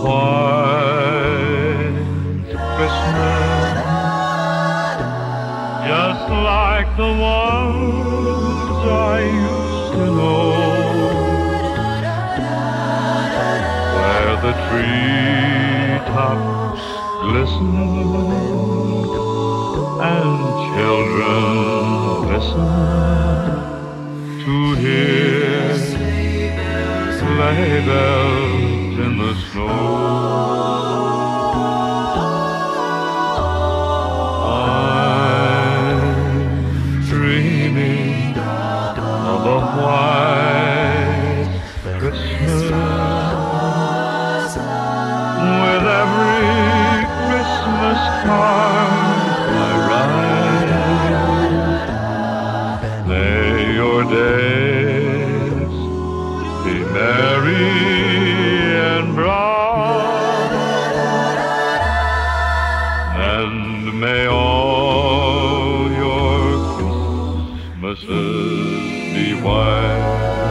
white Christmas, just like the ones I used to know, where the treetops glisten and children listen to hear sleigh bells in the snow. I'm dreaming of a white Christmas, with every Christmas card I write. May your days be merry and bright, and may all your Christmases be white.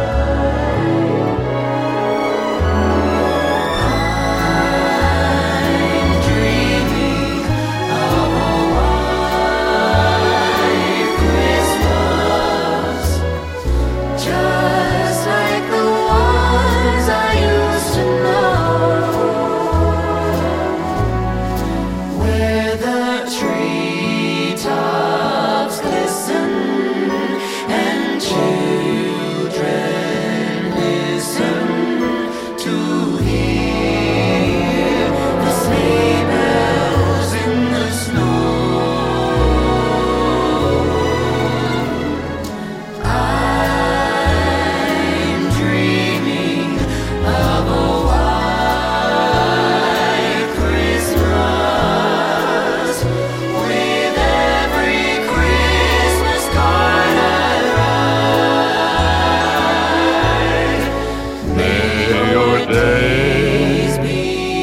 Days be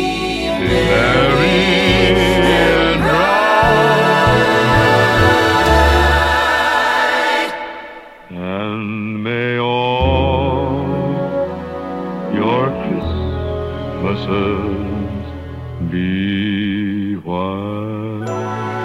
merry and bright, and may all your Christmases be white.